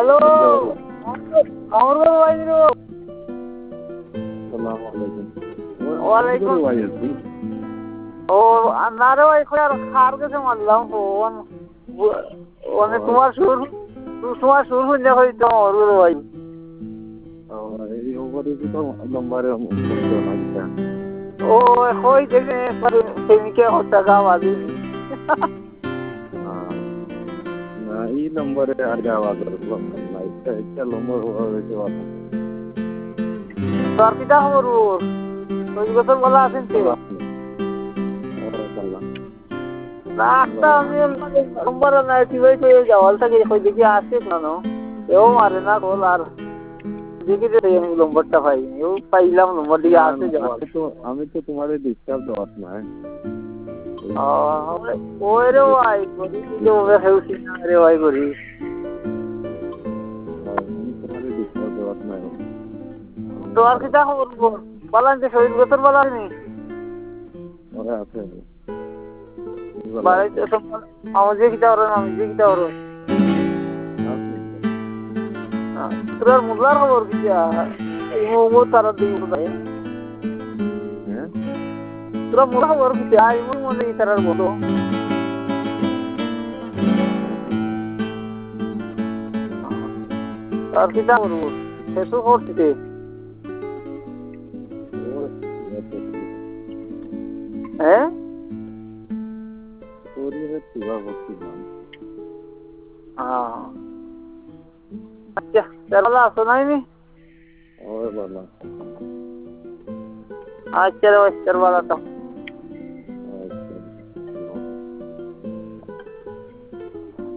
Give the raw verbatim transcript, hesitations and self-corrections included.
hello আমার ভাই দিল আসসালামু আলাইকুম ওয়ালাইকুম ভাই আছি ও আনারে ভাই কই আর খার গেছে মারলাম ফোন ওনে তোমার সুর তোমার সুর শুনে হইতো আমার ভাই এই ওভারে তো নম্বরে লাগছে ও কই দেখে পরে প্রেমিকে হত্যা গাওয়াজি না এই নম্বরে আর গাওয়া করলাম না এটা এটা নম্বর হয়েছে তোর কিটা খবর ওর ওই বছর বলা আছেন তো না একটা আমি নম্বর নাই টিভাই কই যাওয়াল থেকে কই দেখি আসছে না এও মারে না কল আর দেখি যে এই নম্বরটা পাই ও পাইলাম নম্বর দিয়ে আসছে যাওয়াল তো আমি তো তোমারে ডিস্টার্ব দেওয়াত না ও ওই রে ভাই করি তো ওরে হেউছি না রে ভাই করি আমি তোমারে ডিস্টার্ব দেওয়াত না তো আর কিটা খবর বলান যে শহীদ বছর বলা নি ওরা আছে বাড়াইতে সব আমাদের কিটা ওরে আমি যে কিটা ওরে তোর মুলার খবর কিটা এই মো তারা দিই ভাই হ্যাঁ তোর মুলা খবর কিটা এই মো মনে তারার বলো আর কিটা করব সেসু করতে হ্যাঁ ওরে তুবা বসছি না হ্যাঁ আচ্ছা চলো আসো নাই নি ওরে বাবা আচ্ছা রে ওস্তার বালা তো